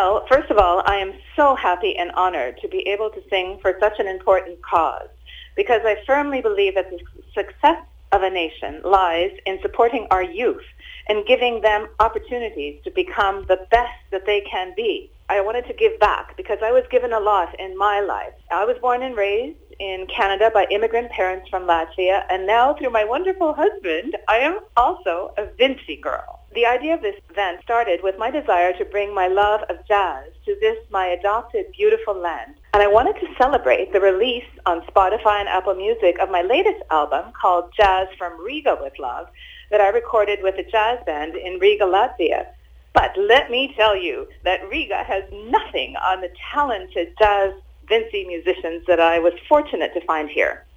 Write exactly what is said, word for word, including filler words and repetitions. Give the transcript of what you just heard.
Well, first of all, I am so happy and honored to be able to sing for such an important cause, because I firmly believe that the success of a nation lies in supporting our youth and giving them opportunities to become the best that they can be. I wanted to give back because I was given a lot in my life. I was born and raised in Canada by immigrant parents from Latvia, and now through my wonderful husband, I am also a Vincy girl. The idea of this event started with my desire to bring my love of jazz to this, my adopted, beautiful land. And I wanted to celebrate the release on Spotify and Apple Music of my latest album called Jazz from Riga with Love that I recorded with a jazz band in Riga, Latvia. But let me tell you that Riga has nothing on the talented jazz Vincy musicians that I was fortunate to find here.